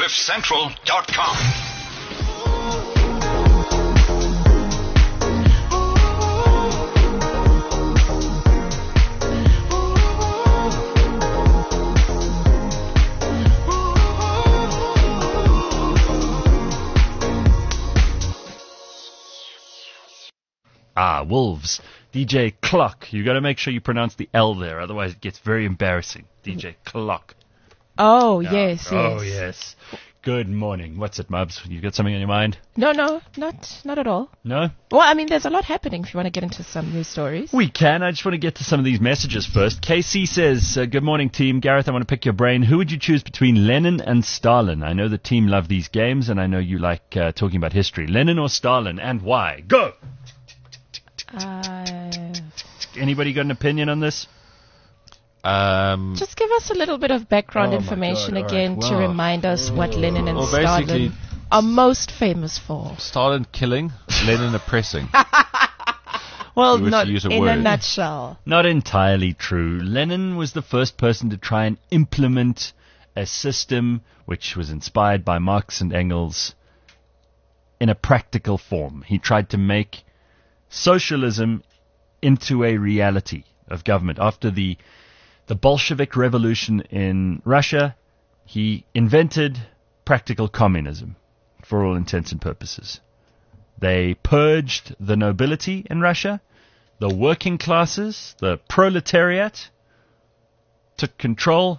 CliffCentral.com. Wolves. DJ Clock. You got to make sure you pronounce the L there, otherwise it gets very embarrassing. DJ Clock. Oh, yes. Oh, yes. Good morning. What's it, Mubs? You got something on your mind? No, not at all. No? Well, I mean, there's a lot happening if you want to get into some news stories. We can. I just want to get to some of these messages first. KC says, good morning, team. Gareth, I want to pick your brain. Who would you choose between Lenin and Stalin? I know the team love these games, and I know you like talking about history. Lenin or Stalin, and why? Go! Anybody got an opinion on this? Just give us a little bit of background information again to remind us what Lenin and Stalin are most famous for. Stalin killing, Lenin oppressing. Well, not in a nutshell. Not entirely true. Lenin was the first person to try and implement a system which was inspired by Marx and Engels in a practical form. He tried to make socialism into a reality of government. After the Bolshevik Revolution in Russia, he invented practical communism for all intents and purposes. They purged the nobility in Russia, the working classes, the proletariat, took control,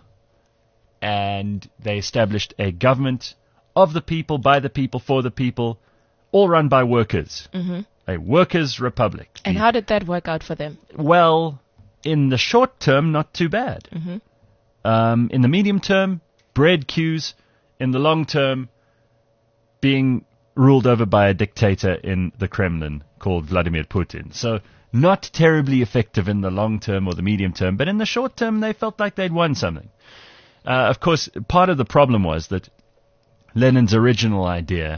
and they established a government of the people, by the people, for the people, all run by workers. Mm-hmm. A workers' republic. And how did that work out for them? Well, in the short term, not too bad. Mm-hmm. In the medium term, bread queues. In the long term, being ruled over by a dictator in the Kremlin called Vladimir Putin. So not terribly effective in the long term or the medium term, but in the short term, they felt like they'd won something. Of course, part of the problem was that Lenin's original idea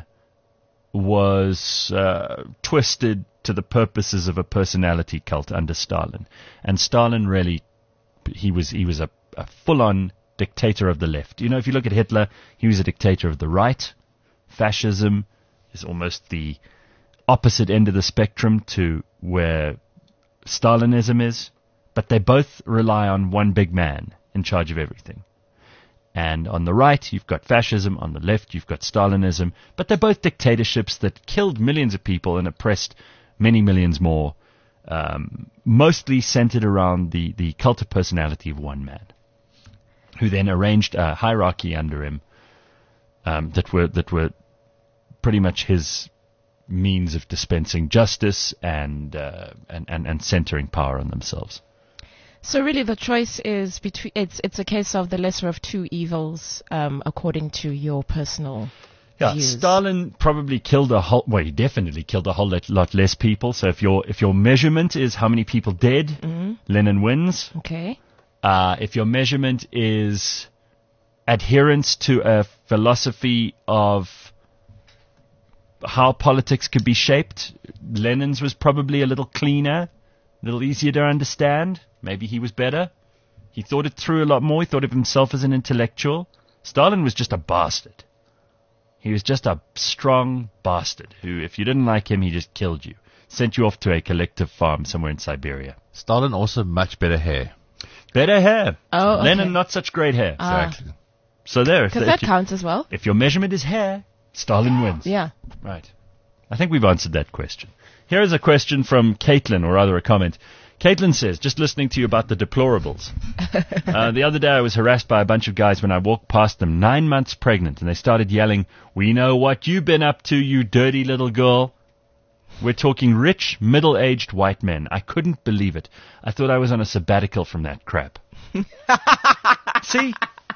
was twisted to the purposes of a personality cult under Stalin. And Stalin really, he was a full-on dictator of the left. You know, if you look at Hitler, he was a dictator of the right. Fascism is almost the opposite end of the spectrum to where Stalinism is. But they both rely on one big man in charge of everything. And on the right, you've got fascism. On the left, you've got Stalinism. But they're both dictatorships that killed millions of people and oppressed many millions more, mostly centered around the cult of personality of one man, who then arranged a hierarchy under him that were pretty much his means of dispensing justice and centering power on themselves. So really the choice is between, it's a case of the lesser of two evils, according to your personal views. Stalin probably killed he definitely killed a whole lot less people. So if your measurement is how many people dead, mm-hmm. Lenin wins. Okay. If your measurement is adherence to a philosophy of how politics could be shaped, Lenin's was probably a little cleaner, a little easier to understand. Maybe he was better. He thought it through a lot more. He thought of himself as an intellectual. Stalin was just a bastard. He was just a strong bastard who, if you didn't like him, he just killed you. Sent you off to a collective farm somewhere in Siberia. Stalin also much better hair. Better hair. Oh, okay. Lenin, not such great hair. Exactly. So there. Because that counts as well. If your measurement is hair, Stalin wins. Yeah. Right. I think we've answered that question. Here is a question from Caitlin, or rather a comment. Caitlin says, just listening to you about the deplorables. The other day I was harassed by a bunch of guys when I walked past them, 9 months pregnant, and they started yelling, "We know what you've been up to, you dirty little girl." We're talking rich, middle-aged white men. I couldn't believe it. I thought I was on a sabbatical from that crap. See?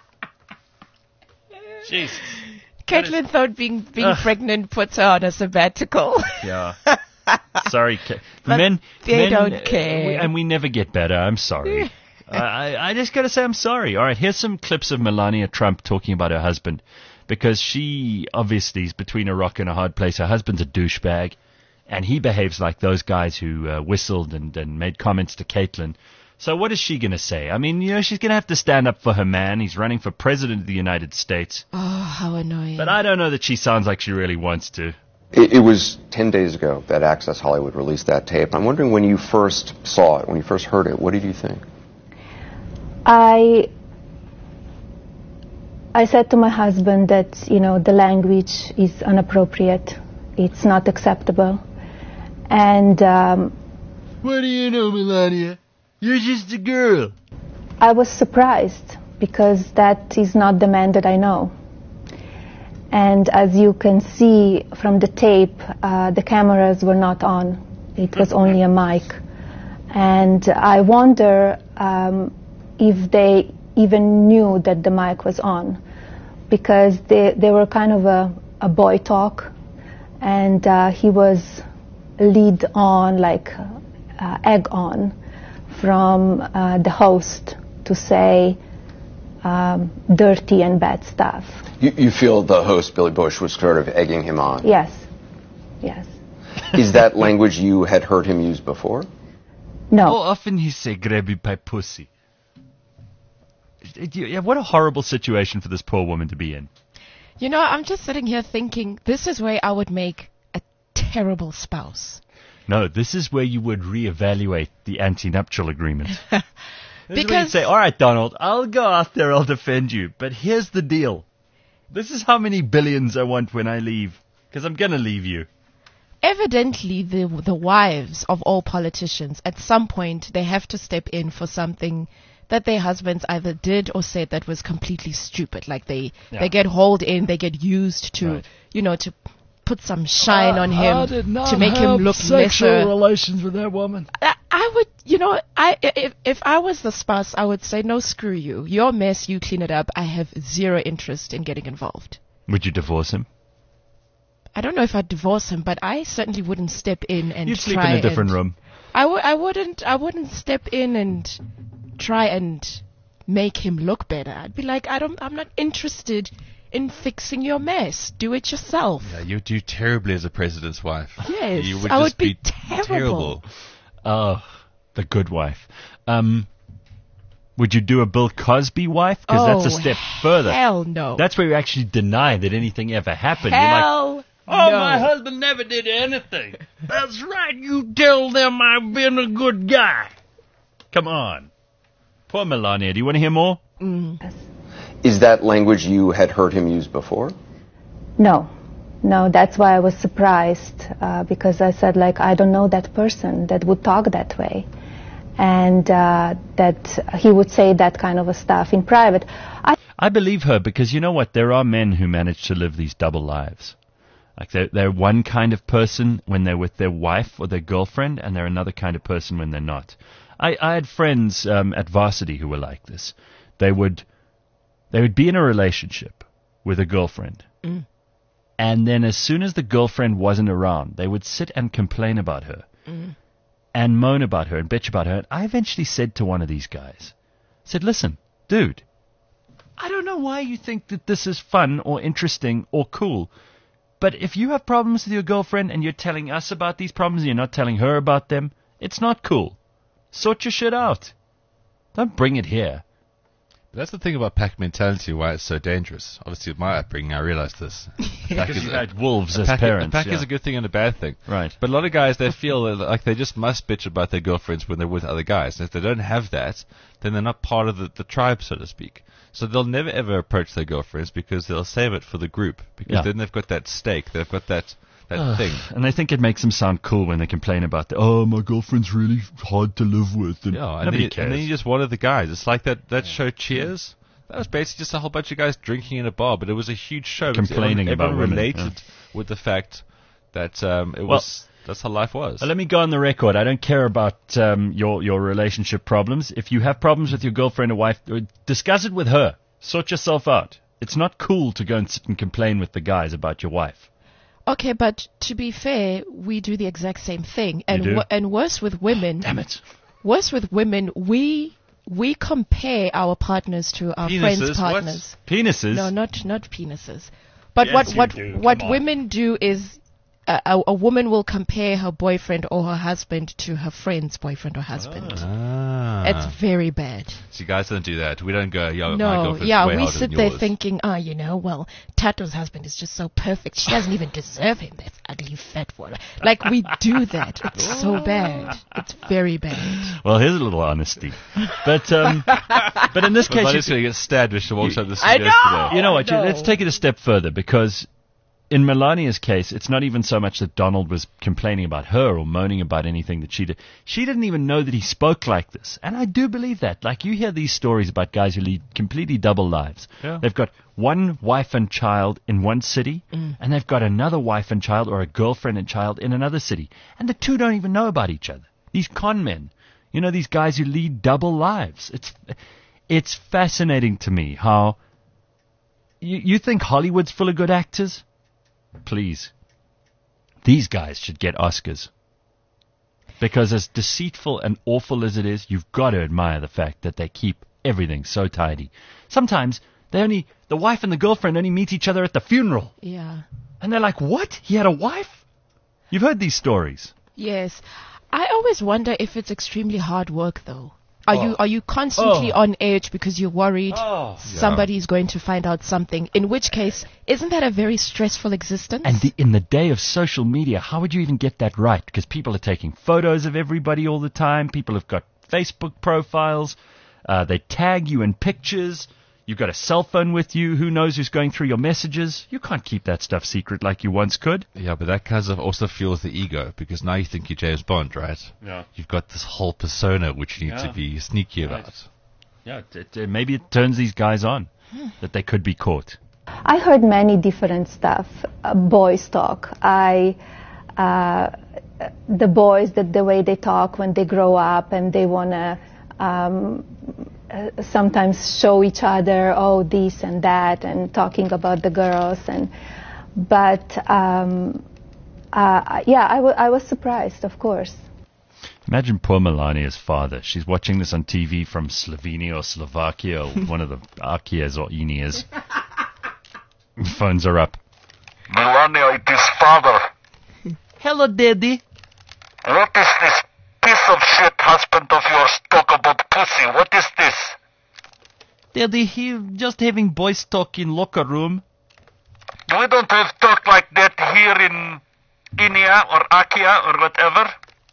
Jesus. Caitlin thought being pregnant puts her on a sabbatical. Yeah. Sorry, men don't care. And we never get better. I'm sorry. I just got to say I'm sorry. All right, here's some clips of Melania Trump talking about her husband, because she obviously is between a rock and a hard place. Her husband's a douchebag, and he behaves like those guys who whistled and made comments to Caitlin. So what is she going to say? I mean, she's going to have to stand up for her man. He's running for president of the United States. Oh, how annoying. But I don't know that she sounds like she really wants to. It was 10 days ago that Access Hollywood released that tape. I'm wondering, when you first saw it, when you first heard it, what did you think? I said to my husband that, the language is inappropriate. It's not acceptable. And What do you know, Melania? You're just a girl. I was surprised because that is not the man that I know. And as you can see from the tape, the cameras were not on. It was only a mic. And I wonder if they even knew that the mic was on, because they were kind of a boy talk, and he was lead on, like egg on, from the host to say dirty and bad stuff. You feel the host, Billy Bush, was sort of egging him on? Yes. Is that language you had heard him use before? No. How often he say, grab you by pussy? Yeah, what a horrible situation for this poor woman to be in. I'm just sitting here thinking, this is where I would make a terrible spouse. No, this is where you would reevaluate the anti-nuptial agreement. Because you'd say, all right, Donald, I'll go out there, I'll defend you, but here's the deal. This is how many billions I want when I leave, because I'm going to leave you. evidently the wives of all politicians, at some point, they have to step in for something that their husbands either did or said that was completely stupid. Like they get hauled in, they get used to, to put some shine on him, to make him look lesser. Relations with that woman. I would, if I was the spouse, I would say, no, screw you. Your mess, you clean it up. I have zero interest in getting involved. Would you divorce him? I don't know if I'd divorce him, but I certainly wouldn't step in and You'd sleep in a different room. I wouldn't step in and try and make him look better. I'd be like, I'm not interested in fixing your mess. Do it yourself. Yeah, you do terribly as a president's wife. Yes, You would I just would be terrible. Oh, the good wife. Would you do a Bill Cosby wife? Because that's a step further. Hell no. That's where you actually deny that anything ever happened. Hell You're like, oh, no. my husband never did anything. That's right. You tell them I've been a good guy. Come on. Poor Melania. Do you want to hear more? Is that language you had heard him use before? No, that's why I was surprised, because I said, I don't know that person that would talk that way, and that he would say that kind of stuff in private. I believe her because you know what? There are men who manage to live these double lives. Like they're one kind of person when they're with their wife or their girlfriend, and they're another kind of person when they're not. I had friends at Varsity who were like this. They would be in a relationship with a girlfriend. And then as soon as the girlfriend wasn't around, they would sit and complain about her and moan about her and bitch about her. And I eventually said to one of these guys, listen, dude, I don't know why you think that this is fun or interesting or cool, but if you have problems with your girlfriend and you're telling us about these problems and you're not telling her about them, it's not cool. Sort your shit out. Don't bring it here. But that's the thing about pack mentality, why it's so dangerous. Obviously, with my upbringing, I realized this. Because you had wolves as parents. A pack is a good thing and a bad thing. Right. But a lot of guys, they feel like they just must bitch about their girlfriends when they're with other guys. And if they don't have that, then they're not part of the tribe, so to speak. So they'll never ever approach their girlfriends because they'll save it for the group. Because then they've got that stake, they've got that thing. And I think it makes them sound cool when they complain about my girlfriend's really hard to live with. And nobody cares. And then you just one of the guys. It's like that show Cheers. That was basically just a whole bunch of guys drinking in a bar, but it was a huge show. Complaining about women. Related with the fact that that's how life was. Let me go on the record. I don't care about your relationship problems. If you have problems with your girlfriend or wife, discuss it with her. Sort yourself out. It's not cool to go and sit and complain with the guys about your wife. Okay, but to be fair, we do the exact same thing. And You do? And worse with women. Damn it. Worse with women, we compare our partners to our friends' partners. Penises? No, not penises. But Yes, what you do. what Come on. women do is a woman will compare her boyfriend or her husband to her friend's boyfriend or husband. Ah. It's very bad. See, guys don't do that. We don't go, yo, my No, girlfriend's yeah, way we harder sit than there yours. thinking, well, Tato's husband is just so perfect. She doesn't even deserve him. That ugly fat one. Like, we do that. It's so bad. It's very bad. Well, here's a little honesty. But in this But case, Bunny's going to get stabbed when she walks out the I studio know! today. you know what? No. Let's take it a step further, because in Melania's case, it's not even so much that Donald was complaining about her or moaning about anything that she did. She didn't even know that he spoke like this. And I do believe that. Like, you hear these stories about guys who lead completely double lives. Yeah. They've got one wife and child in one city, and they've got another wife and child or a girlfriend and child in another city. And the two don't even know about each other. These con men. You know, these guys who lead double lives. It's fascinating to me how you think Hollywood's full of good actors? Please. These guys should get Oscars. Because as deceitful and awful as it is, you've got to admire the fact that they keep everything so tidy. Sometimes the wife and the girlfriend only meet each other at the funeral. Yeah. And they're like, what? He had a wife? You've heard these stories. Yes. I always wonder if it's extremely hard work, though. Are you constantly on edge because you're worried somebody is going to find out something? In which case, isn't that a very stressful existence? And in the day of social media, how would you even get that right? Because people are taking photos of everybody all the time. People have got Facebook profiles. They tag you in pictures. You've got a cell phone with you. Who knows who's going through your messages? You can't keep that stuff secret like you once could. Yeah, but that kind of also fuels the ego, because now you think you're James Bond, right? Yeah. You've got this whole persona which you need to be sneaky about. Yeah, maybe it turns these guys on, that they could be caught. I heard many different stuff. Boys talk. The boys, the way they talk when they grow up and they want to sometimes show each other, this and that, and talking about the girls. But I was surprised, of course. Imagine poor Melania's father. She's watching this on TV from Slovenia or Slovakia or one of the Akias or Enias. Phones are up. Melania, it is father. Hello, Daddy. What is this piece of shit husband of yours talk about pussy? What is this? Daddy, he just having boys talk in locker room. We don't have talk like that here in Inia or Akia or whatever.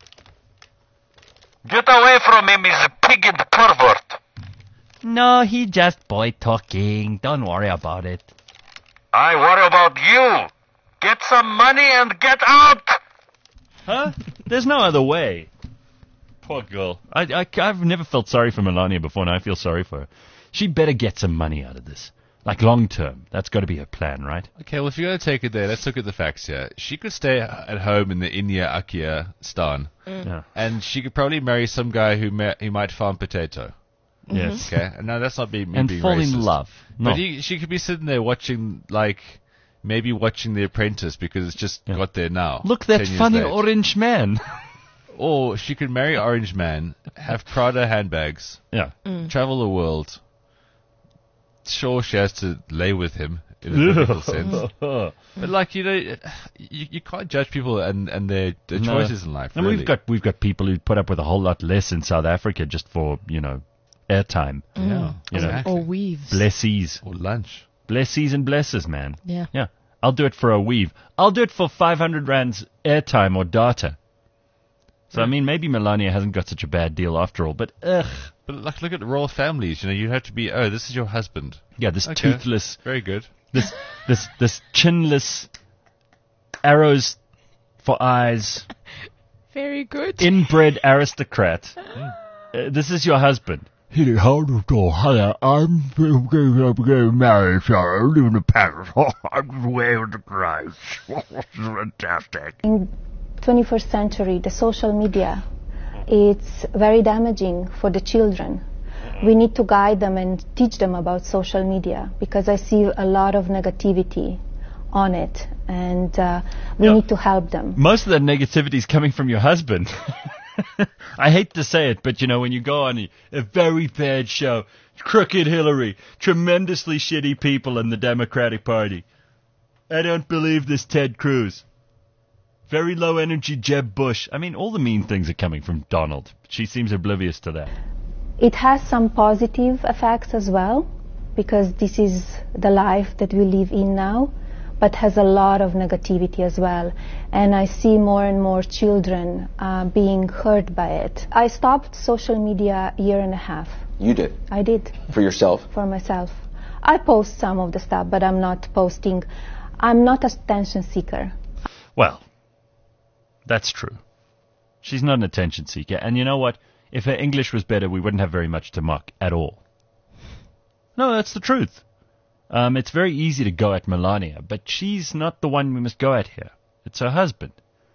Get away from him, he's a pig and pervert. No, he just boy talking. Don't worry about it. I worry about you. Get some money and get out. Huh? There's no other way. Poor girl. I've never felt sorry for Melania before, and I feel sorry for her. She better get some money out of this. Like long term. That's got to be her plan, right? Okay, well, if you're going to take it there, let's look at the facts here. She could stay at home in the India Akia stan, Yeah. and she could probably marry some guy who might farm potato. Yes. Okay, and now that's not me And being fall racist. in love. No. But she could be sitting there watching, maybe watching The Apprentice because it's just got there now. Look, that 10 years funny late. orange man. Or she could marry Orange Man, have Prada handbags, Yeah. travel the world. Sure, she has to lay with him in a biblical sense. But you can't judge people and their choices in life. And really. we've got people who put up with a whole lot less in South Africa just for, airtime. Yeah, You know, exactly. Or weaves. Blessies. Or lunch. Blessies and blesses, man. Yeah. Yeah. I'll do it for a weave. I'll do it for 500 rands airtime or data. So, I mean, maybe Melania hasn't got such a bad deal after all, but ugh. But look at royal families. You have to be. Oh, this is your husband. Yeah, this Okay. toothless, Very good. this chinless, arrows for eyes, Very good. inbred aristocrat. This is your husband. I'm getting married, sorry. I live in the palace. I'm just waving the Christ. Fantastic. In 21st century, the social media, it's very damaging for the children. We need to guide them and teach them about social media because I see a lot of negativity on it, and we need to help them. Most of that negativity is coming from your husband. I hate to say it, but when you go on a very bad show, crooked Hillary, tremendously shitty people in the Democratic Party. I don't believe this Ted Cruz. Very low energy Jeb Bush. I mean, all the mean things are coming from Donald. She seems oblivious to that. It has some positive effects as well, because this is the life that we live in now, but has a lot of negativity as well. And I see more and more children being hurt by it. I stopped social media a year and a half. You did? I did. For yourself? For myself. I post some of the stuff, but I'm not posting. I'm not a attention seeker. Well, that's true. She's not an attention seeker. And you know what? If her English was better, we wouldn't have very much to mock at all. No, that's the truth. It's very easy to go at Melania, but she's not the one we must go at here. It's her husband.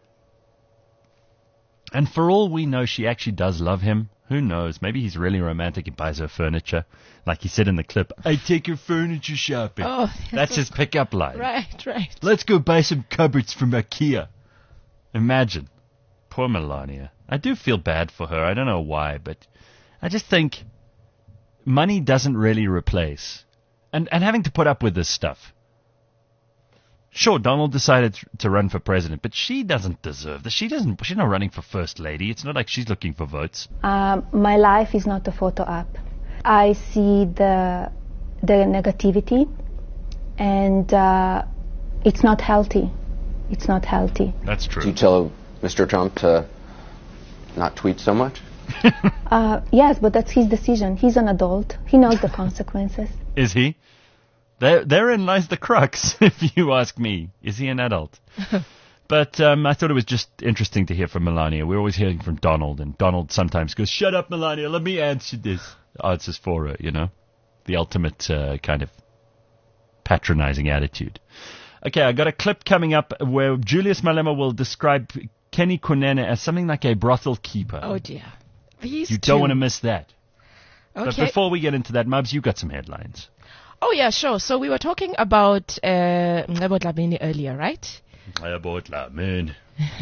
And for all we know, she actually does love him. Who knows? Maybe he's really romantic and buys her furniture. Like he said in the clip, I take her furniture shopping. Oh, that's his pickup line. Right. Let's go buy some cupboards from IKEA. Imagine. Poor Melania. I do feel bad for her. I don't know why, but I just think money doesn't really replace. And having to put up with this stuff. Sure, Donald decided to run for president, but she doesn't deserve this. She's not running for first lady. It's not like she's looking for votes. My life is not a photo app. I see the negativity, and it's not healthy. It's not healthy. That's true. Do you tell Mr. Trump to not tweet so much? Yes, but that's his decision. He's an adult. He knows the consequences. Is he? Therein lies the crux, if you ask me. Is he an adult? But I thought it was just interesting to hear from Melania. We're always hearing from Donald, and Donald sometimes goes, shut up, Melania, let me answer this. Answers for her, you know? The ultimate kind of patronizing attitude. Okay, I got a clip coming up where Julius Malema will describe Kenny Kunene as something like a brothel keeper. Oh, dear. You don't want to miss that. Okay. But before we get into that, Mubs, you got some headlines. Oh, yeah, sure. So we were talking about Ngebo Dlamini earlier, right? Ngebo Dlamini.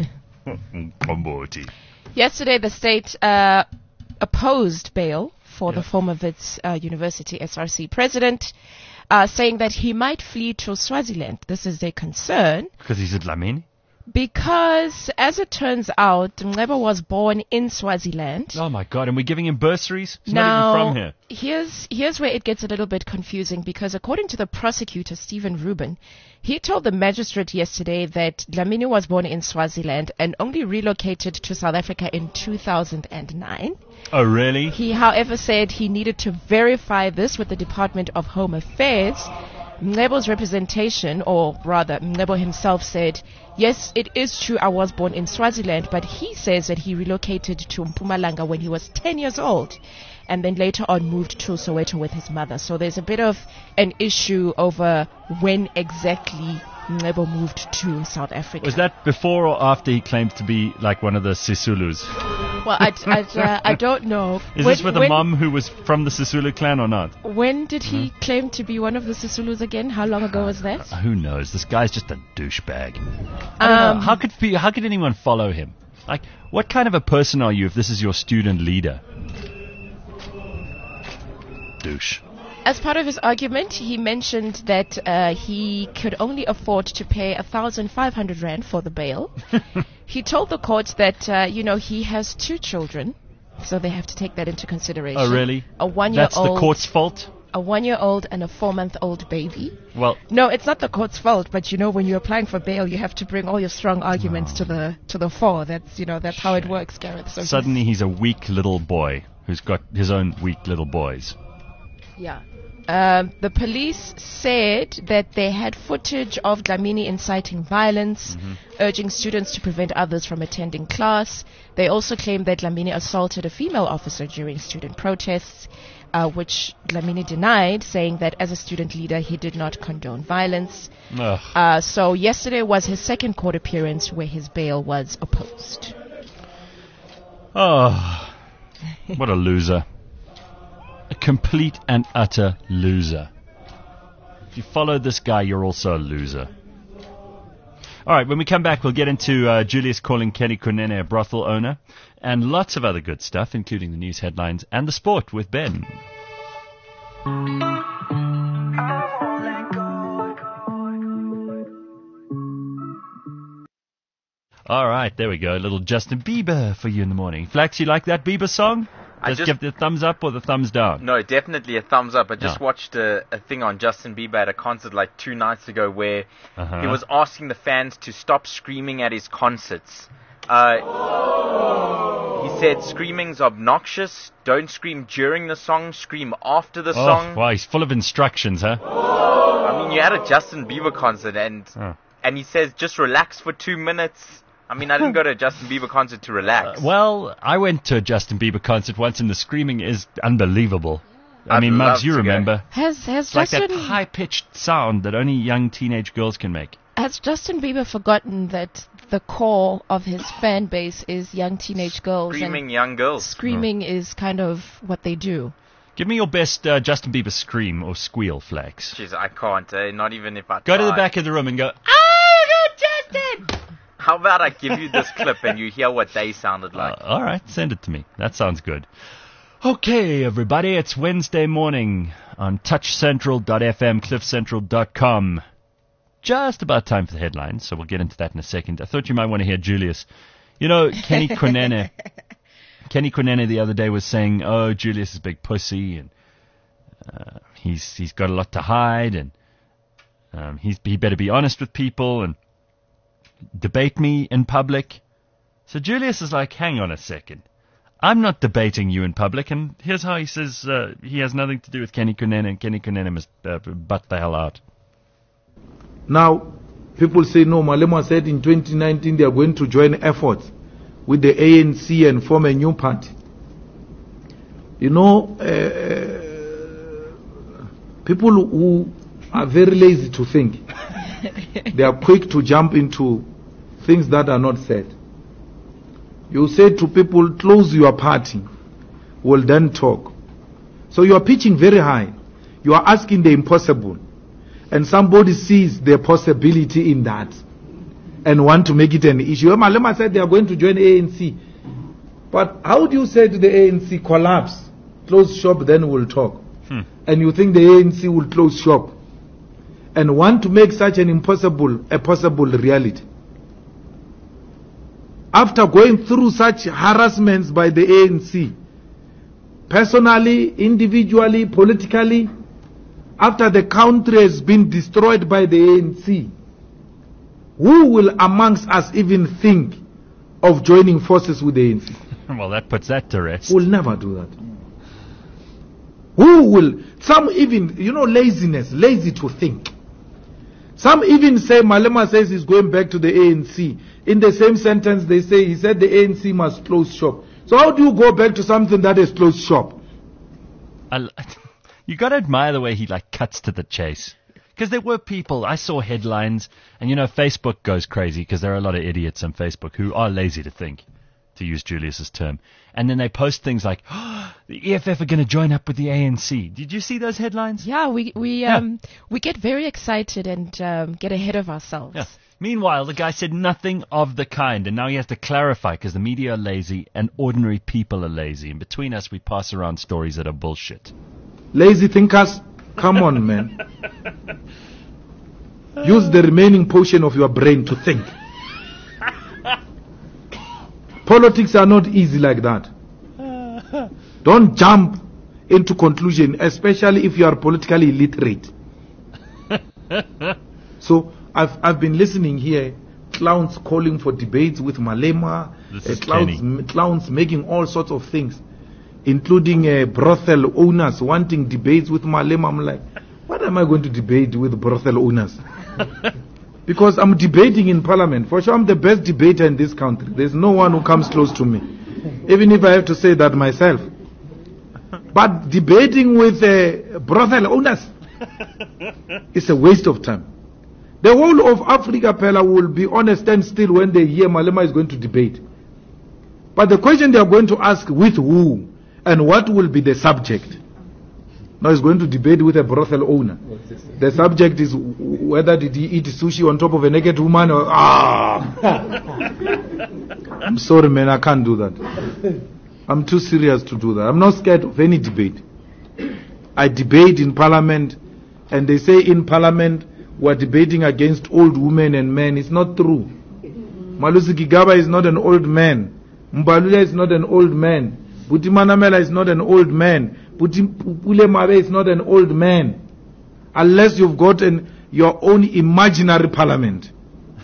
Yesterday, the state opposed bail for the former Wits University SRC president, saying that he might flee to Swaziland. This is their concern. Because he's a Dlamini? Because, as it turns out, Ngebo was born in Swaziland. Oh, my God. And we're giving him bursaries? He's now, not even from here. Here's where it gets a little bit confusing, because according to the prosecutor, Stephen Rubin, he told the magistrate yesterday that Dlamini was born in Swaziland and only relocated to South Africa in 2009. Oh, really? He, however, said he needed to verify this with the Department of Home Affairs. Ngebo's representation, or rather, Ngebo himself said, yes, it is true I was born in Swaziland, but he says that he relocated to Mpumalanga when he was 10 years old, and then later on moved to Soweto with his mother. So there's a bit of an issue over when exactly Ngebo moved to South Africa. Was that before or after he claimed to be like one of the Sisulus? Well, I don't know. Is this with a mom who was from the Sisulu clan or not? When did he claim to be one of the Sisulus again? How long ago was that? Who knows? This guy's just a douchebag. I don't know. How could anyone follow him? Like, what kind of a person are you if this is your student leader? Douche. As part of his argument, he mentioned that he could only afford to pay 1,500 rand for the bail. He told the court that, he has 2 children, so they have to take that into consideration. Oh, really? A 1-year-old. That's the court's fault? A 1-year-old and a 4-month-old baby. Well, no, it's not the court's fault, but when you're applying for bail, you have to bring all your strong arguments to the fore. That's how it works, Gareth. So suddenly he's a weak little boy who's got his own weak little boys. Yeah. The police said that they had footage of Dlamini inciting violence, urging students to prevent others from attending class. They also claimed that Dlamini assaulted a female officer during student protests, which Dlamini denied, saying that as a student leader he did not condone violence. So yesterday was his second court appearance where his bail was opposed. Oh, what a loser. A complete and utter loser. If you follow this guy, you're also a loser. All right, when we come back, we'll get into Julius calling Kenny Kunene a brothel owner and lots of other good stuff, including the news headlines and the sport with Ben. All right, there we go. A little Justin Bieber for you in the morning. Flax, you like that Bieber song? Just give the thumbs up or the thumbs down? No, definitely a thumbs up. I just watched a thing on Justin Bieber at a concert like 2 nights ago where he was asking the fans to stop screaming at his concerts. He said screaming's obnoxious. Don't scream during the song. Scream after the song. Wow, he's full of instructions, huh? I mean, you're at a Justin Bieber concert and he says just relax for 2 minutes. I mean, I didn't go to a Justin Bieber concert to relax. Well, I went to a Justin Bieber concert once, and the screaming is unbelievable. I mean, Mubs, you remember. Has like Justin... that high-pitched sound that only young teenage girls can make. Has Justin Bieber forgotten that the core of his fan base is young teenage girls? Screaming young girls. Screaming is kind of what they do. Give me your best Justin Bieber scream or squeal, Flax. Jeez, I can't. Not even if I Go try. to the back of the room and go, oh, good Justin! How about I give you this clip and you hear what they sounded like? All right, send it to me. That sounds good. Okay, everybody, it's Wednesday morning on touchcentral.fm, cliffcentral.com. Just about time for the headlines, so we'll get into that in a second. I thought you might want to hear Julius. You know, Kenny Kunene the other day was saying, oh, Julius is a big pussy, and he's got a lot to hide, and he better be honest with people, and debate me in public. So Julius is like, hang on a second. I'm not debating you in public, and here's how he says he has nothing to do with Kenny Kunene, and Kenny Kunene must butt the hell out. Now, people say, no, Malema said in 2019 they are going to join efforts with the ANC and form a new party. You know, people who are very lazy to think, they are quick to jump into things that are not said. You say to people, close your party, we'll then talk. So you are pitching very high. You are asking the impossible. And somebody sees the possibility in that and want to make it an issue. Malema said they are going to join ANC. But how do you say to the ANC, collapse, close shop, then we'll talk? And you think the ANC will close shop and want to make such an impossible a possible reality? After going through such harassments by the ANC, personally, individually, politically, after the country has been destroyed by the ANC, who will amongst us even think of joining forces with the ANC? Well, that puts that to rest. We'll never do that. Who will? Some even, laziness, lazy to think. Some even say Malema says he's going back to the ANC. In the same sentence, they say he said the ANC must close shop. So how do you go back to something that is closed shop? You got to admire the way he cuts to the chase. Because there were people, I saw headlines, and Facebook goes crazy because there are a lot of idiots on Facebook who are lazy to think, to use Julius's term. And then they post things like, oh, the EFF are going to join up with the ANC. Did you see those headlines? Yeah, we get very excited and get ahead of ourselves. Yeah. Meanwhile, the guy said nothing of the kind, and now he has to clarify because the media are lazy and ordinary people are lazy. And between us, we pass around stories that are bullshit. Lazy thinkers, come on, man. Use the remaining portion of your brain to think. Politics are not easy like that. Don't jump into conclusion, especially if you are politically illiterate. So I've been listening here, clowns calling for debates with Malema, clowns making all sorts of things, including brothel owners wanting debates with Malema. I'm like, what am I going to debate with brothel owners? Because I'm debating in parliament. For sure, I'm the best debater in this country. There's no one who comes close to me, even if I have to say that myself. But debating with brothel owners is a waste of time. The whole of Africa, Pella, will be on a standstill when they hear Malema is going to debate. But the question they are going to ask, with who and what will be the subject? Now he's going to debate with a brothel owner. The subject is whether did he eat sushi on top of a naked woman or... I'm sorry, man, I can't do that. I'm too serious to do that. I'm not scared of any debate. I debate in parliament, and they say in parliament we're debating against old women and men. It's not true. Malusi Gigaba is not an old man. Mbalula is not an old man. Buti Manamela is not an old man. Buti Pule Mabe is not an old man. Unless you've got your own imaginary parliament.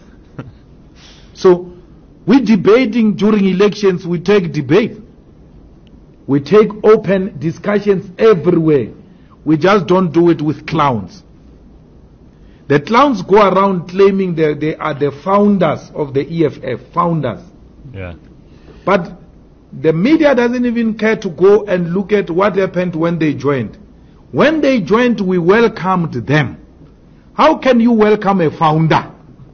So, we're debating during elections, we take debate. We take open discussions everywhere. We just don't do it with clowns. The clowns go around claiming they are the founders of the EFF, founders. Yeah. But the media doesn't even care to go and look at what happened when they joined. When they joined, we welcomed them. How can you welcome a founder?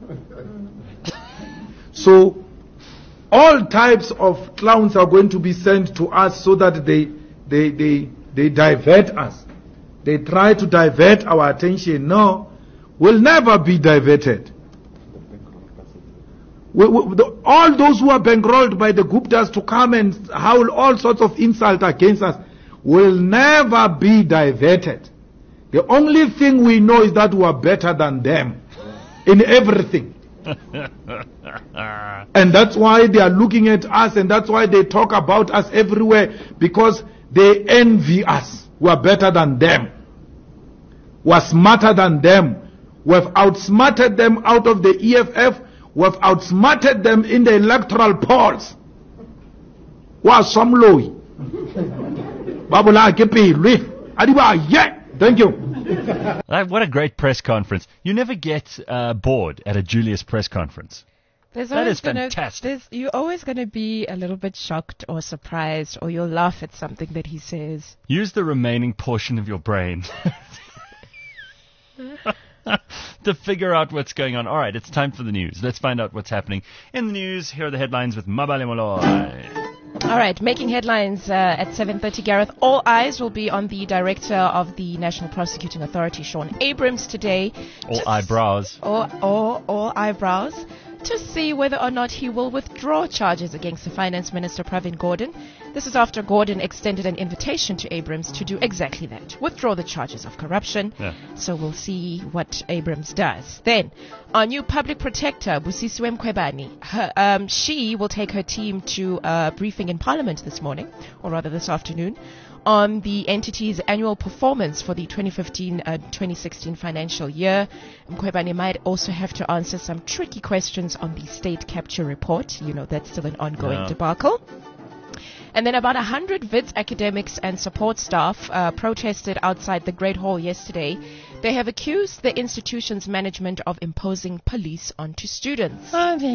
So, all types of clowns are going to be sent to us so that they divert us. They try to divert our attention. No, we'll never be diverted. All those who are bankrolled by the Guptas to come and howl all sorts of insult against us will never be diverted. The only thing we know is that we are better than them in everything. And that's why they are looking at us, and that's why they talk about us everywhere, because they envy us. We are better than them. We are smarter than them. We have outsmarted them out of the EFF. We have outsmarted them in the electoral polls. Thank you. What a great press conference. You never get bored at a Julius press conference. That is fantastic. You're always going to be a little bit shocked or surprised, or you'll laugh at something that he says. Use the remaining portion of your brain to figure out what's going on. All right, it's time for the news. Let's find out what's happening in the news. Here are the headlines with Mabale Moloi. All right, making headlines at 7:30, Gareth. All eyes will be on the director of the National Prosecuting Authority, Sean Abrams, today. All eyebrows. All eyebrows. To see whether or not he will withdraw charges against the Finance Minister, Pravin Gordhan. This is after Gordhan extended an invitation to Abrams to do exactly that, withdraw the charges of corruption. Yeah. So we'll see what Abrams does. Then, our new public protector, Busisiwe Mkhwebane, she will take her team to a briefing in Parliament this morning, or rather this afternoon, on the entity's annual performance for the 2015-2016 financial year. Mkhwebane might also have to answer some tricky questions on the state capture report. You know, that's still an ongoing debacle. And then about 100 WITS academics and support staff protested outside the Great Hall yesterday. They have accused the institution's management of imposing police onto students.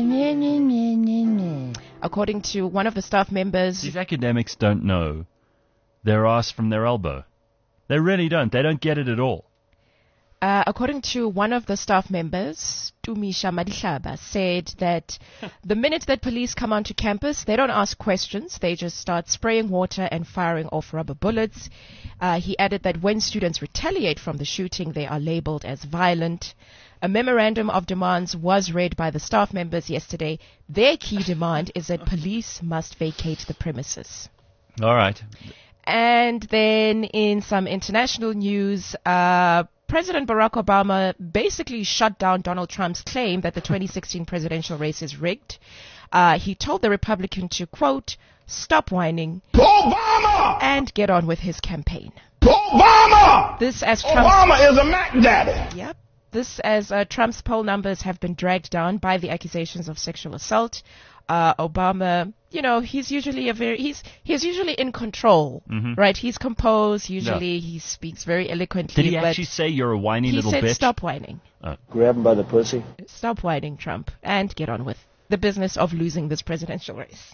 According to one of the staff members... These academics don't know their ass from their elbow. They really don't. They don't get it at all. According to one of the staff members, Tumisha Madihlaba, said that the minute that police come onto campus, they don't ask questions. They just start spraying water and firing off rubber bullets. He added that when students retaliate from the shooting, they are labeled as violent. A memorandum of demands was read by the staff members yesterday. Their key demand is that police must vacate the premises. All right. And then in some international news, President Barack Obama basically shut down Donald Trump's claim that the 2016 presidential race is rigged. He told the Republican to, quote, stop whining Obama! And get on with his campaign. Obama! This as Trump's, Obama is a Mac Daddy. Yep. This as Trump's poll numbers have been dragged down by the accusations of sexual assault. Obama, you know, he's usually he's usually in control, right? He's composed. Usually, he speaks very eloquently. Did he actually say you're a whiny little bitch? He said, "Stop whining." Grab him by the pussy. Stop whining, Trump, and get on with the business of losing this presidential race.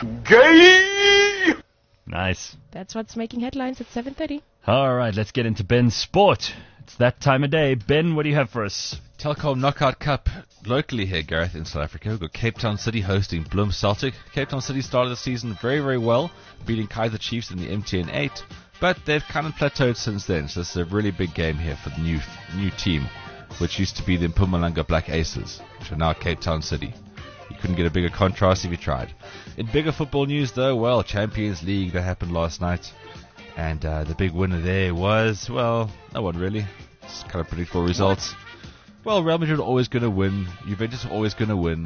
Gay! Nice. That's what's making headlines at 7:30. All right, let's get into Ben's sport. It's that time of day. Ben, what do you have for us? Telkom Knockout Cup locally here, Gareth, in South Africa. We've got Cape Town City hosting Bloem Celtic. Cape Town City started the season very, very well, beating Kaizer Chiefs in the MTN 8, but they've kind of plateaued since then, so this is a really big game here for the new team, which used to be the Mpumalanga Black Aces, which are now Cape Town City. You couldn't get a bigger contrast if you tried. In bigger football news, though, well, Champions League, that happened last night, and the big winner there was, well, no one really. It's kind of predictable results. Well, Real Madrid are always going to win. Juventus are always going to win.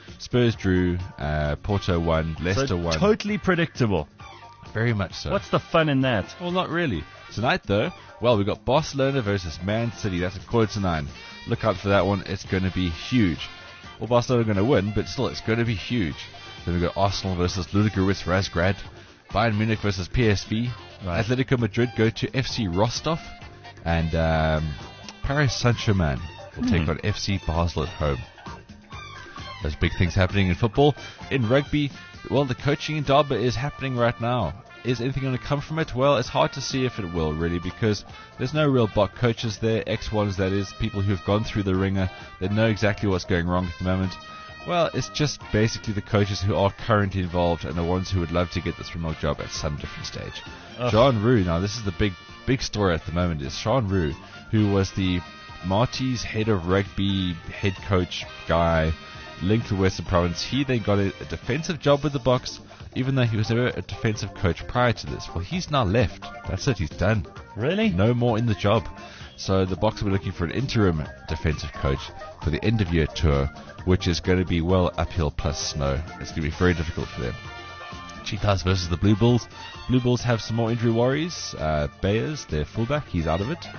Spurs drew, Porto won, Leicester So won. totally predictable. Very much so. What's the fun in that? Well, not really. Tonight, though, well, we've got Barcelona versus Man City. That's at 8:45. Look out for that one. It's going to be huge. Well, Barcelona are going to win, but still, it's going to be huge. Then we've got Arsenal versus Ludogorets Razgrad. Bayern Munich versus PSV. Right. Atletico Madrid go to FC Rostov. And Paris Saint-Germain will take on FC Basel at home. There's big things happening in football. In rugby, well, the coaching in Derby is happening right now. Is anything going to come from it? Well, it's hard to see if it will, really, because there's no real bot coaches there, ex-ones, that is, people who've gone through the ringer, that know exactly what's going wrong at the moment. Well, it's just basically the coaches who are currently involved and the ones who would love to get this remote job at some different stage. Sean Roux, now this is the big story at the moment, is Sean Roux, who was the Marty's head of rugby, head coach guy, linked to Western Province. He then got a defensive job with the Boks, even though he was never a defensive coach prior to this. Well, he's now left. That's it, he's done. Really? No more in the job. So the Boks were looking for an interim defensive coach for the end of year tour, which is going to be well uphill plus snow. It's going to be very difficult for them. Cheetahs versus the Blue Bulls. Blue Bulls have some more injury worries. Bayers, their fullback, he's out of it.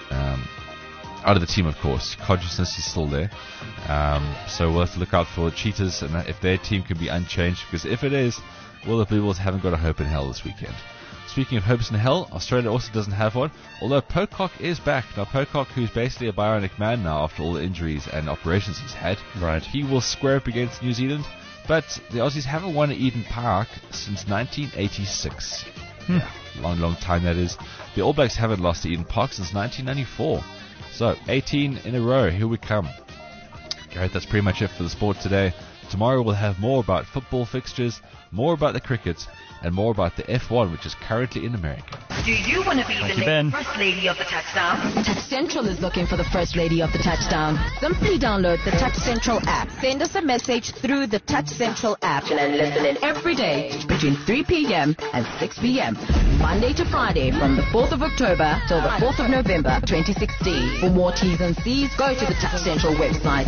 Out of the team, of course. Consciousness is still there. So we'll have to look out for Cheetahs and if their team can be unchanged, because if it is, well, the Blue Bulls haven't got a hope in hell this weekend. Speaking of hopes in hell, Australia also doesn't have one, although Pocock is back. Now, Pocock, who's basically a bionic man now after all the injuries and operations he's had, Right. he will square up against New Zealand, but the Aussies haven't won at Eden Park since 1986. Yeah, long time that is. The All Blacks haven't lost to Eden Park since 1994. So, 18 in a row, here we come. Gareth, that's pretty much it for the sport today. Tomorrow we'll have more about football fixtures, more about the cricket, and more about the F1, which is currently in America. Do you want to be Thank the you, Ben. next First Lady of the Touchdown? Touch Central is looking for the First Lady of the Touchdown. Simply download the Touch Central app. Send us a message through the Touch Central app and listen in every day between 3 p.m. and 6 p.m. Monday to Friday from the 4th of October till the 4th of November 2016. For more T's and C's, go to the Touch Central website,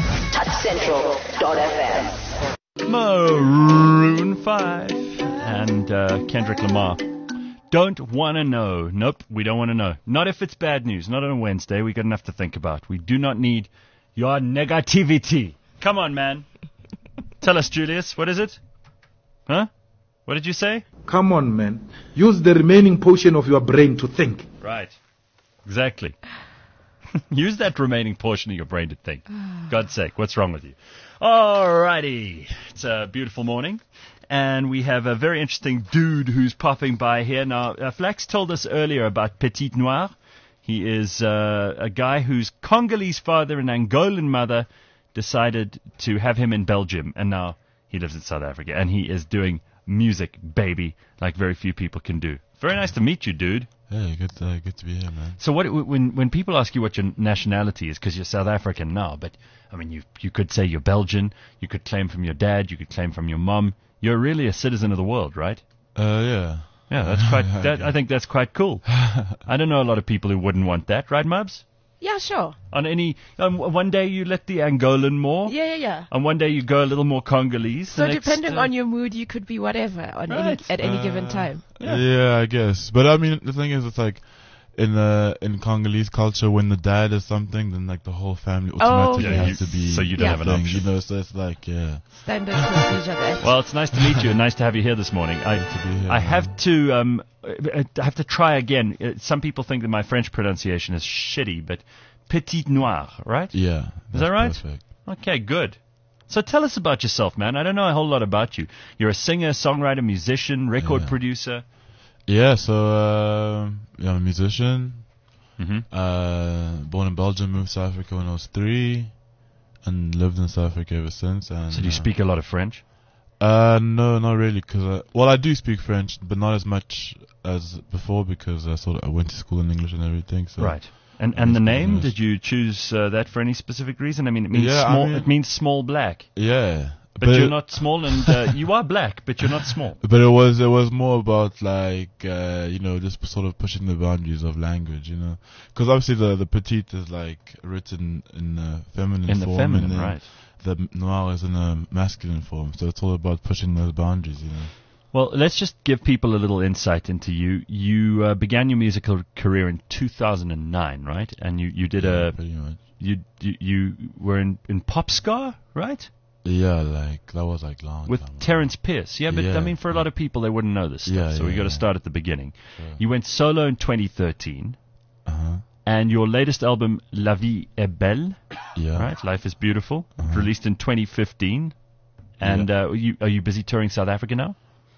touchcentral.fm. Maroon 5 and Kendrick Lamar. Don't want to know. Nope, we don't want to know. Not if it's bad news. Not on a Wednesday. We got enough to think about. We do not need your negativity. Come on, man. Tell us, Julius. What is it? Huh? What did you say? Come on, man. Use the remaining portion of your brain to think. Right. Exactly. Use that remaining portion of your brain to think. God's sake, what's wrong with you? Alrighty. It's a beautiful morning. And we have a very interesting dude who's popping by here. Now, Flax told us earlier about Petit Noir. He is a guy whose Congolese father and Angolan mother decided to have him in Belgium. And now he lives in South Africa. And he is doing music, baby, like very few people can do. Very nice to meet you, dude. Yeah, good to be here, man. So when people ask you what your nationality is, because you're South African now, but I mean you could say you're Belgian, you could claim from your dad, you could claim from your mom. You're really a citizen of the world, right? Yeah. Yeah, that's quite. I think that's quite cool. I don't know a lot of people who wouldn't want that, right, Mubs? Yeah, sure. On any one day you let the Angolan more. Yeah. And one day you go a little more Congolese. So depending on your mood, you could be whatever at any given time. Yeah, I guess. But I mean, the thing is, it's like in Congolese culture, when the dad is something, then like the whole family automatically has to be. So you don't have an option. You know, so it's like standard procedure there. Well, it's nice to meet you and nice to have you here this morning. I have to try again. Some people think that my French pronunciation is shitty, but Petit Noir, right? Yeah. Is that right? Perfect. Okay, good. So tell us about yourself, man. I don't know a whole lot about you. You're a singer, songwriter, musician, record producer. Yeah, so I'm a musician. Born in Belgium, moved to South Africa when I was 3, and lived in South Africa ever since. And, so do you speak a lot of French? No, not really. Cause I do speak French, but not as much as before because I went to school in English and everything. So right. And the name? English. Did you choose that for any specific reason? I mean, it means small. It means small black. Yeah. But you're not small, and you are black, but you're not small. But it was more about like just sort of pushing the boundaries of language, because obviously the petite is like written in feminine form, feminine, right? the noir is in a masculine form. So it's all about pushing those boundaries, you know. Well, let's just give people a little insight into you. You began your musical career in 2009, right? And you did pretty much. You were in pop ska, right? Yeah, like that was like long with time ago. Terence Pierce. Yeah, but I mean, for a lot of people, they wouldn't know this stuff. So we got to start at the beginning. Sure. You went solo in 2013. And your latest album, La Vie est Belle, right? Life is Beautiful, released in 2015. And are you busy touring South Africa now?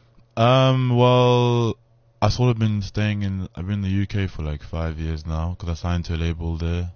Well, I've sort of been I've been in the UK for like 5 years now because I signed to a label there.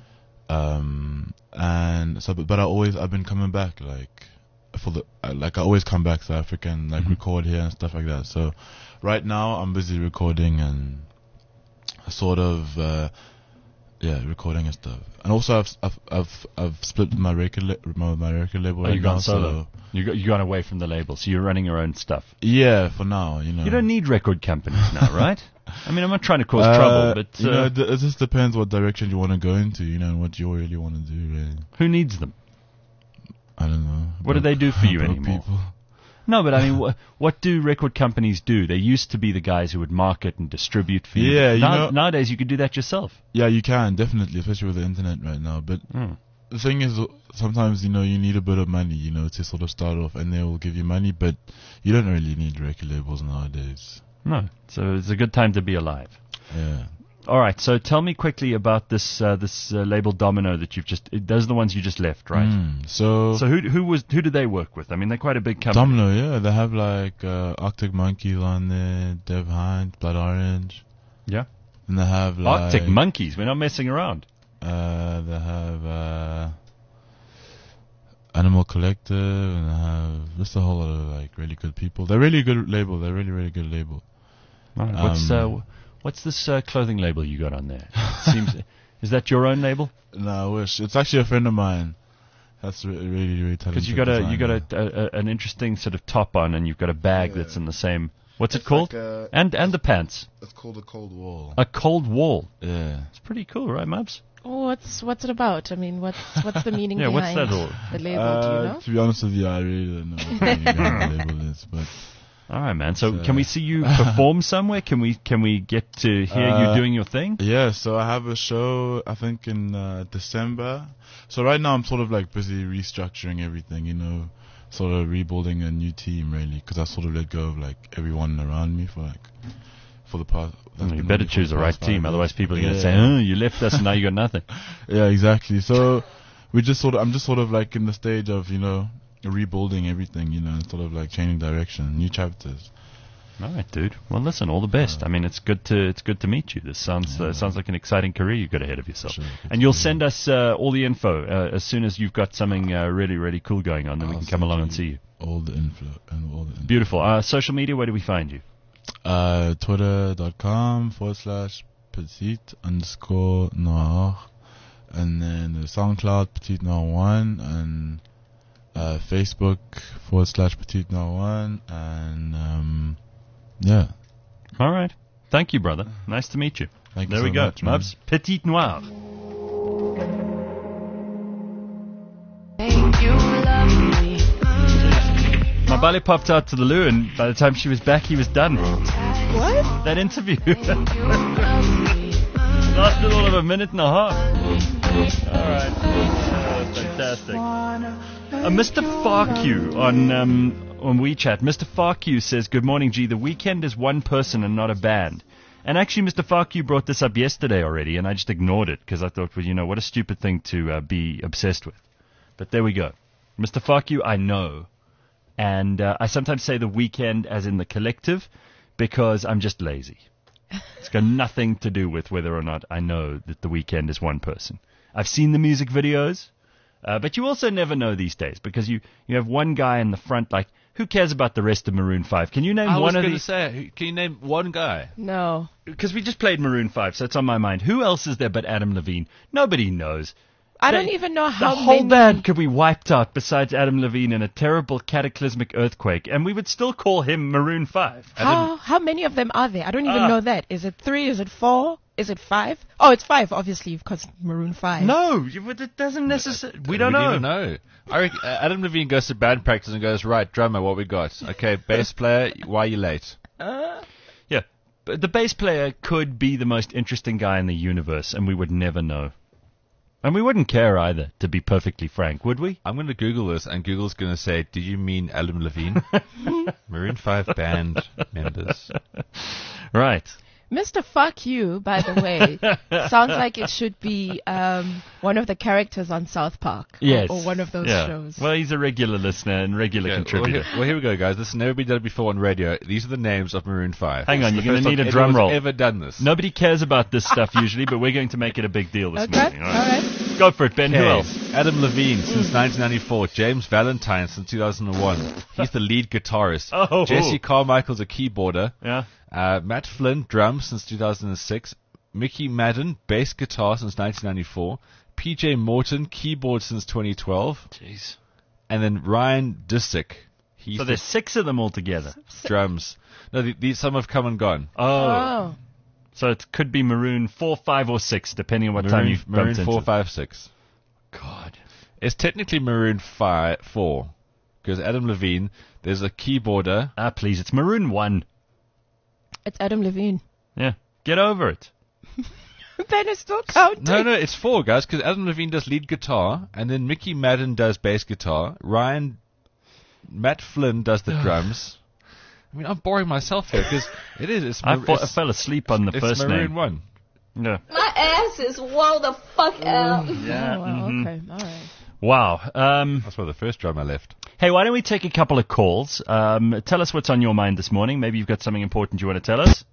And so, but I've been coming back like I always come back to South Africa and like record here and stuff like that. So right now I'm busy recording and sort of recording and stuff. And also I've split my record label. Oh, right you gone now, solo? You gone away from the label, so you're running your own stuff. Yeah, for now, you know. You don't need record companies now, right? I mean, I'm not trying to cause trouble, but you know, it just depends what direction you want to go into, you know, and what you really want to do. Really. Who needs them? I don't know. What do they do for you anymore? People. No, but I mean, what do record companies do? They used to be the guys who would market and distribute for you. Yeah, nowadays you could do that yourself. Yeah, you can, definitely, especially with the internet right now. But the thing is, sometimes, you know, you need a bit of money, you know, to sort of start off, and they will give you money, but you don't really need record labels nowadays. No, so it's a good time to be alive. Yeah. All right, so tell me quickly about this label Domino that you've just. Those are the ones you just left, right? So who did they work with? I mean, they're quite a big company. Domino, yeah, they have like Arctic Monkeys on there, Dev Hyde, Blood Orange. Yeah. And they have like Arctic Monkeys. We're not messing around. They have Animal Collective, and they have just a whole lot of like really good people. They're really good label. They're really good label. What's this clothing label you got on there? Is that your own label? No, I wish. It's actually a friend of mine. That's really talented. Because you got an interesting sort of top on, and you've got a bag that's in the same. What's it called? Like and the pants. It's called a cold wall. A cold wall. Yeah. It's pretty cool, right, Mubs? Oh, what's it about? I mean, what's the meaning behind what's that all? the label? Do you know? To be honest with you, I really don't know what the label is, but. All right, man. So can we see you perform somewhere? Can we get to hear you doing your thing? Yeah. So I have a show, I think, in December. So right now I'm sort of like busy restructuring everything, you know, sort of rebuilding a new team really, because I sort of let go of like everyone around me for the past. You better choose the right team, otherwise people are going to say, "Oh, you left us and now you got nothing." Yeah, exactly. So I'm just sort of like in the stage of, you know, rebuilding everything, you know, and sort of like changing direction, new chapters. All right, dude. Well, listen, all the best. I mean, it's good to meet you. This sounds like an exciting career you've got ahead of yourself. Sure, and you'll send us all the info as soon as you've got something really cool going on. Then we can come along and see you. All the info. Beautiful. Social media. Where do we find you? Twitter.com/petite_noir, and then SoundCloud Petite Noir 1, and Facebook /Petite Noir 1, and yeah. All right. Thank you, brother. Nice to meet you. Thank you there so we go. much, man. Mubs, Petite Noir. My belly popped out to the loo, and by the time she was back, he was done. What? That interview. Lasted all of a minute and a half. All right. Fantastic. Mr. Farku on WeChat. Mr. Farku says, "Good morning, G. The Weeknd is one person and not a band." And actually, Mr. Farku brought this up yesterday already, and I just ignored it because I thought, well, you know, what a stupid thing to be obsessed with. But there we go. Mr. Farku, I know. And I sometimes say The Weeknd as in the collective because I'm just lazy. It's got nothing to do with whether or not I know that The Weeknd is one person. I've seen the music videos, but you also never know these days because you have one guy in the front, like, who cares about the rest of Maroon 5? Can you name one of these? I was going to say, can you name one guy? No. Because we just played Maroon 5, so it's on my mind. Who else is there but Adam Levine? Nobody knows. I don't even know how the whole band could be wiped out besides Adam Levine in a terrible cataclysmic earthquake, and we would still call him Maroon 5. How many of them are there? I don't even know that. Is it 3? Is it 4? Is it 5? Oh, it's 5, obviously, because Maroon 5. No, but it doesn't necessarily. We don't know. We don't know. I reckon Adam Levine goes to band practice and goes, right, drummer, what we got? Okay, bass player, why are you late? Yeah, but the bass player could be the most interesting guy in the universe, and we would never know. And we wouldn't care either, to be perfectly frank, would we? I'm going to Google this, and Google's going to say, do you mean Adam Levine? Maroon 5 band members. Right. Mr. Fuck You, by the way, sounds like it should be one of the characters on South Park. Yes. Or one of those shows. Well, he's a regular listener and regular contributor. Well, here we go, guys. This has never been done before on radio. These are the names of Maroon 5. Hang on, It's you're the going to first need time a drum roll. anyone's ever done this. Nobody cares about this stuff usually, but we're going to make it a big deal this morning. All right. Go for it, Ben. Who Okay. else? Adam Levine since 1994. James Valentine since 2001. He's the lead guitarist. Oh. Jesse Carmichael's a keyboarder. Yeah. Matt Flynn, drums since 2006. Mickey Madden, bass guitar since 1994. PJ Morton, keyboard since 2012. Jeez. And then Ryan Disick. He's So there's 6 of them altogether. drums. No, these some have come and gone. Oh. So it could be Maroon 4, 5, or 6, depending on what time you've Maroon bumped 4, into. 5, 6. God. It's technically Maroon 4. Because Adam Levine, there's a keyboarder. Ah, please, it's Maroon 1. It's Adam Levine. Yeah. Get over it. Ben is still counting. No, it's 4, guys, because Adam Levine does lead guitar, and then Mickey Madden does bass guitar. Matt Flynn does the drums. I mean, I'm boring myself here, because it is. It's I fell asleep on the first Maroon name. 1. Yeah. My ass is wall the fuck out. Yeah. Oh, wow, okay. All right. Wow. That's where the first drummer left. Hey, why don't we take a couple of calls? Tell us what's on your mind this morning. Maybe you've got something important you want to tell us.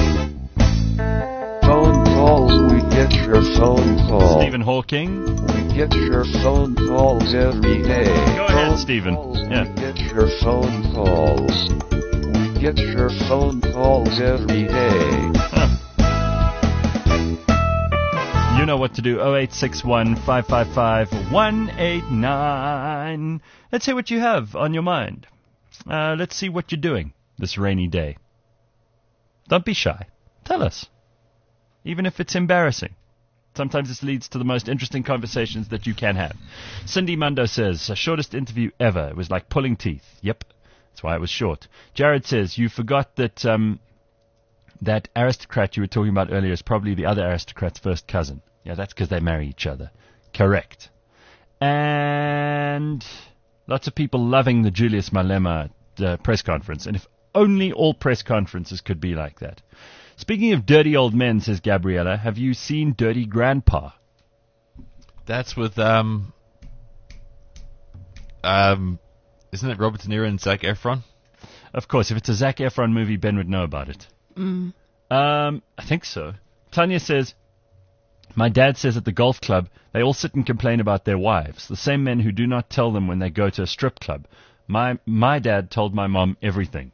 Phone calls, we get your phone call. Stephen Hawking. We get your phone calls every day. Go ahead, Stephen. Yeah. We get your phone calls. We get your phone calls every day. You know what to do. 0861 555 189. Let's hear what you have on your mind. Let's see what you're doing this rainy day. Don't be shy. Tell us. Even if it's embarrassing. Sometimes this leads to the most interesting conversations that you can have. Cindy Mundo says, shortest interview ever. It was like pulling teeth. Yep. That's why it was short. Jared says, you forgot that that aristocrat you were talking about earlier is probably the other aristocrat's first cousin. Yeah, that's because they marry each other. Correct. And lots of people loving the Julius Malema press conference. And if only all press conferences could be like that. Speaking of dirty old men, says Gabriella, have you seen Dirty Grandpa? That's with, isn't it Robert De Niro and Zac Efron? Of course, if it's a Zac Efron movie, Ben would know about it. I think so. Tanya says, my dad says at the golf club, they all sit and complain about their wives. The same men who do not tell them when they go to a strip club. My dad told my mom everything.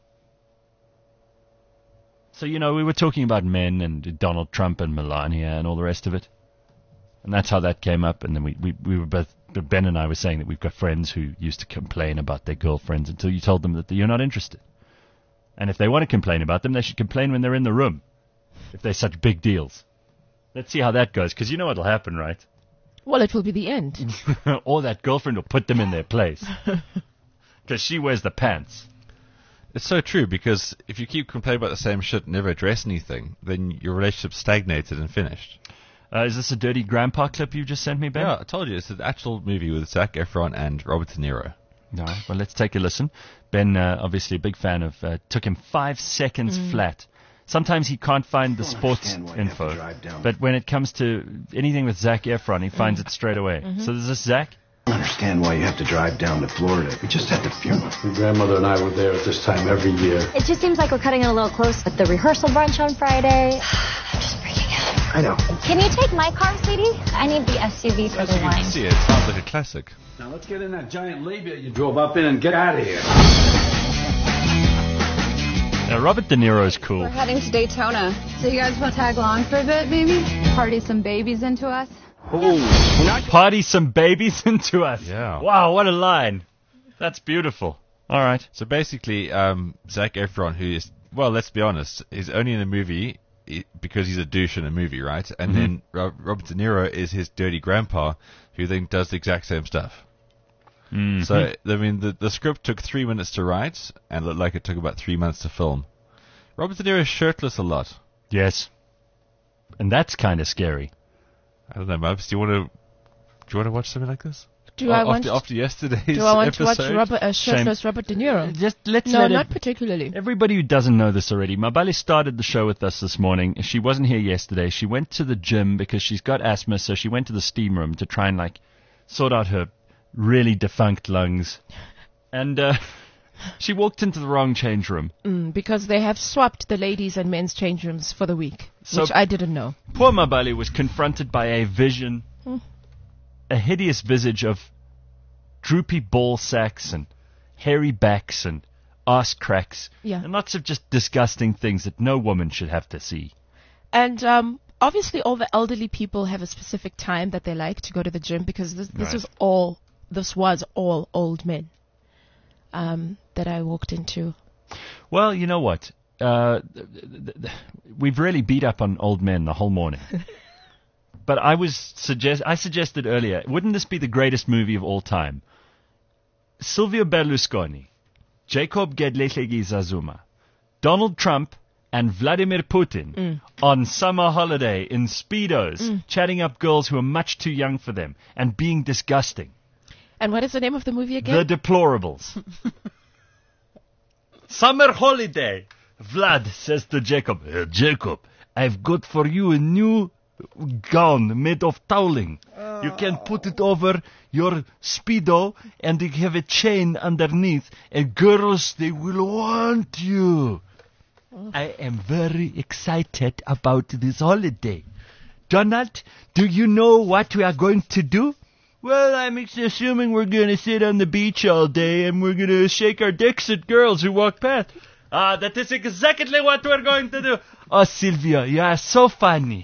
So, you know, we were talking about men and Donald Trump and Melania and all the rest of it. And that's how that came up. And then we were both, Ben and I were saying that we've got friends who used to complain about their girlfriends until you told them that you're not interested. And if they want to complain about them, they should complain when they're in the room. If they're such big deals. Let's see how that goes, because you know what'll happen, right? Well, it will be the end. Or that girlfriend will put them in their place. Because she wears the pants. It's so true, because if you keep complaining about the same shit and never address anything, then your relationship's stagnated and finished. Is this a Dirty Grandpa clip you just sent me, Ben? Yeah, I told you, it's an actual movie with Zac Efron and Robert De Niro. All right, well, let's take a listen. Ben, obviously a big fan of, took him 5 seconds flat. Sometimes he can't find the sports info, but when it comes to anything with Zac Efron, he finds it straight away. So is this Zac? I understand why you have to drive down to Florida. We just had the funeral. Your grandmother and I were there at this time every year. It just seems like we're cutting it a little close with the rehearsal brunch on Friday. I'm just freaking out. I know. Can you take my car, sweetie? I need the SUV for the wine. See, it sounds like a classic. Now let's get in that giant labia you drove up in and get out of here. Robert De Niro's cool. We're heading to Daytona. So you guys want to tag along for a bit, maybe? Party some babies into us? Party some babies into us. Yeah. Wow, what a line. That's beautiful. All right. So basically, Zac Efron, who is, well, let's be honest, is only in the movie because he's a douche in a movie, right? And then Robert De Niro is his dirty grandpa, who then does the exact same stuff. So, I mean, the script took 3 minutes to write, and looked like it took about 3 months to film. Robert De Niro is shirtless a lot. Yes. And that's kind of scary. I don't know, Mubs. Do you want to watch something like this? After yesterday's Do I want episode? to watch shirtless Robert De Niro? No, not particularly. Everybody who doesn't know this already, Mabali started the show with us this morning. She wasn't here yesterday. She went to the gym because she's got asthma, so she went to the steam room to try and sort out her really defunct lungs. And she walked into the wrong change room. Because they have swapped the ladies' and men's change rooms for the week, So which I didn't know. Poor Mabali was confronted by a vision, a hideous visage of droopy ball sacks and hairy backs and ass cracks. Yeah. And lots of just disgusting things that no woman should have to see. And obviously all the elderly people have a specific time that they like to go to the gym, because this was all old men that I walked into. Well, you know what? We've really beat up on old men the whole morning. But I suggested earlier, wouldn't this be the greatest movie of all time? Silvio Berlusconi, Jacob Gedletlegi Zazuma, Donald Trump, and Vladimir Putin on summer holiday in Speedos, chatting up girls who are much too young for them and being disgusting. And what is the name of the movie again? The Deplorables. Summer holiday. Vlad says to Jacob, Jacob, I've got for you a new gown made of toweling. You can put it over your Speedo and you have a chain underneath, and girls, they will want you. I am very excited about this holiday. Donald, do you know what we are going to do? Well, I'm assuming we're going to sit on the beach all day and we're going to shake our dicks at girls who walk past. That is exactly what we're going to do. Oh, Silvio, you are so funny.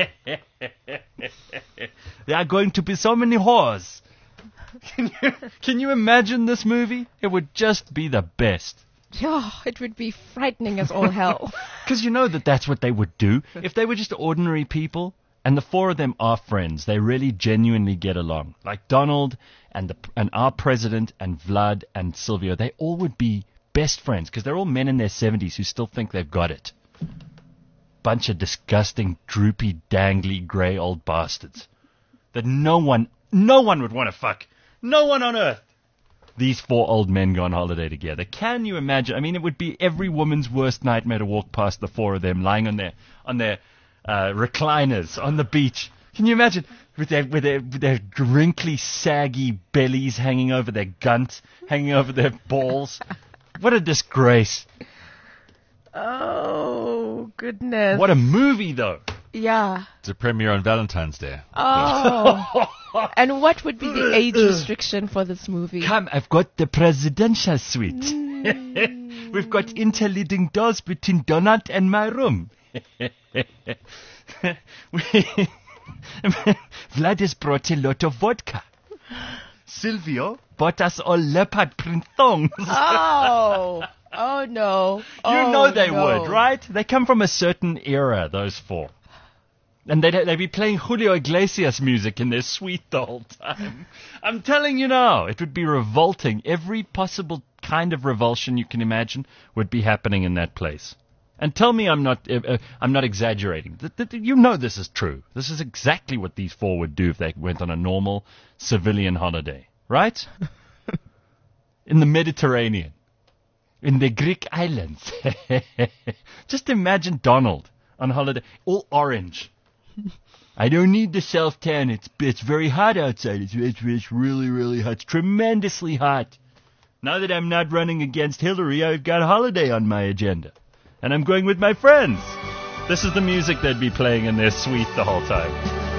There are going to be so many whores. Can you imagine this movie? It would just be the best. Yeah, it would be frightening as all hell. Because you know that's what they would do. If they were just ordinary people, and the four of them are friends, they really genuinely get along. Like Donald and our president and Vlad and Silvio, they all would be best friends because they're all men in their 70s who still think they've got it. Bunch of disgusting, droopy, dangly, grey old bastards that no one would want to fuck. No one on earth. These four old men go on holiday together. Can you imagine? I mean, it would be every woman's worst nightmare to walk past the four of them lying on their recliners on the beach. Can you imagine with their wrinkly, saggy bellies hanging over their gunt, hanging over their balls? What a disgrace! Oh goodness! What a movie, though. Yeah. It's a premiere on Valentine's Day. Oh. And what would be the age restriction for this movie? Come, I've got the presidential suite. We've got interleading doors between Donut and my room. Vlad has brought a lot of vodka. Silvio bought us all leopard print thongs. Oh no. You know they would, right? They come from a certain era, those four. And they'd be playing Julio Iglesias music in their suite the whole time. I'm telling you now, it would be revolting. Every possible kind of revulsion you can imagine would be happening in that place. And tell me I'm not exaggerating. You know this is true. This is exactly what these four would do if they went on a normal civilian holiday. Right? In the Mediterranean. In the Greek islands. Just imagine Donald on holiday. All orange. I don't need the self-tan. It's very hot outside. It's really, really hot. It's tremendously hot. Now that I'm not running against Hillary, I've got a holiday on my agenda. And I'm going with my friends. This is the music they'd be playing in their suite the whole time.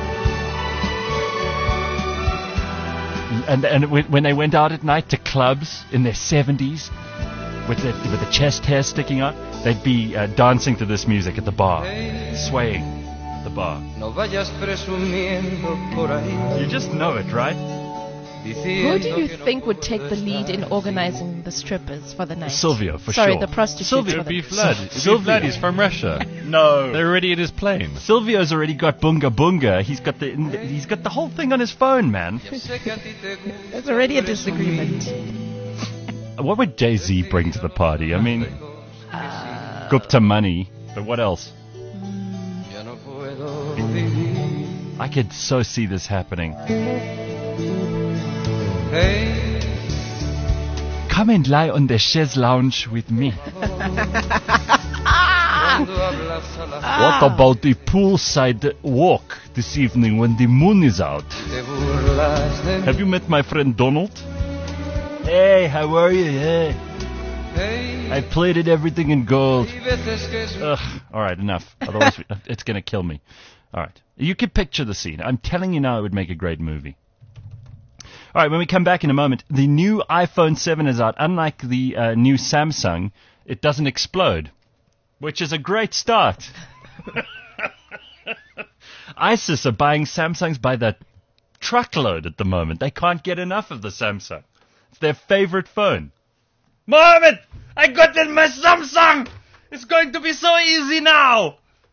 And when they went out at night to clubs in their 70s, with the chest hair sticking out, they'd be dancing to this music at the bar, swaying at the bar. You just know it, right? Who do you think would take the lead in organizing the strippers for the night? Silvio, for Sorry, sure. the prostitutes. Silvio. for It'd be the Vlad. It'd be Vlad. He's from Russia. No. They're already in his plane. Silvio's already got Bunga Bunga. He's got the whole thing on his phone, man. There's already a disagreement. What would Jay-Z bring to the party? I mean, Gupta money, but what else? I could so see this happening. Come and lie on the chaise lounge with me. What about the poolside walk this evening when the moon is out? Have you met my friend Donald? Hey, how are you? Hey. I plated everything in gold. Ugh. All right, enough. Otherwise, it's going to kill me. All right. You can picture the scene. I'm telling you now, it would make a great movie. All right, when we come back in a moment, the new iPhone 7 is out. Unlike the new Samsung, it doesn't explode, which is a great start. ISIS are buying Samsungs by the truckload at the moment. They can't get enough of the Samsung. It's their favorite phone. Mohammed, I got in my Samsung. It's going to be so easy now.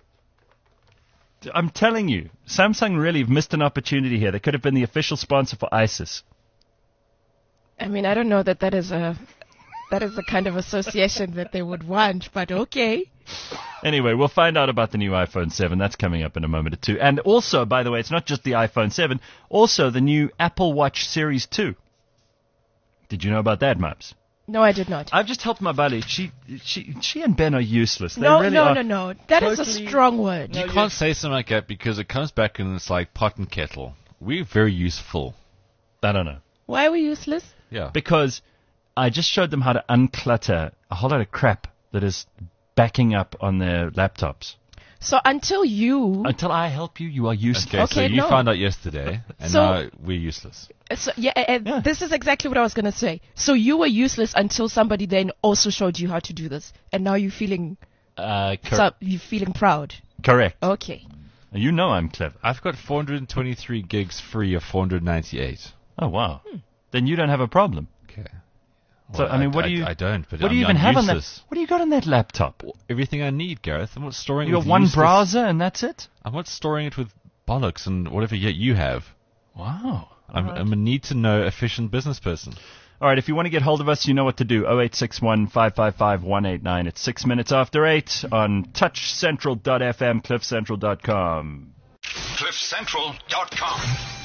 I'm telling you, Samsung really have missed an opportunity here. They could have been the official sponsor for ISIS. I mean, I don't know that is the kind of association that they would want, but okay. Anyway, we'll find out about the new iPhone 7. That's coming up in a moment or two. And also, by the way, it's not just the iPhone 7, also the new Apple Watch Series 2. Did you know about that, Maps? No, I did not. I've just helped my buddy. She and Ben are useless. They No. That is a strong word. You can't say something like that because it comes back and it's like pot and kettle. We're very useful. I don't know. Why are we useless? Yeah. Because I just showed them how to unclutter a whole lot of crap that is backing up on their laptops. So until I help you, you are useless. Okay, so you found out yesterday, and now we're useless. So this is exactly what I was going to say. So you were useless until somebody then also showed you how to do this, and now you're feeling you're feeling proud. Correct. Okay. You know I'm clever. I've got 423 gigs free of 498. Oh wow. Then you don't have a problem. Okay. So Well, I mean, what do you? I don't. But what do you even have on that? What do you got on that laptop? Everything I need, Gareth. I'm not storing. You it got with one useless- browser and that's it. I'm not storing it with bollocks and whatever yet you have. Wow. I'm a need-to-know efficient business person. All right, if you want to get hold of us, you know what to do. 0861 555 189. It's 6 minutes after 8 on touchcentral.fm, cliffcentral.com. CliffCentral.com.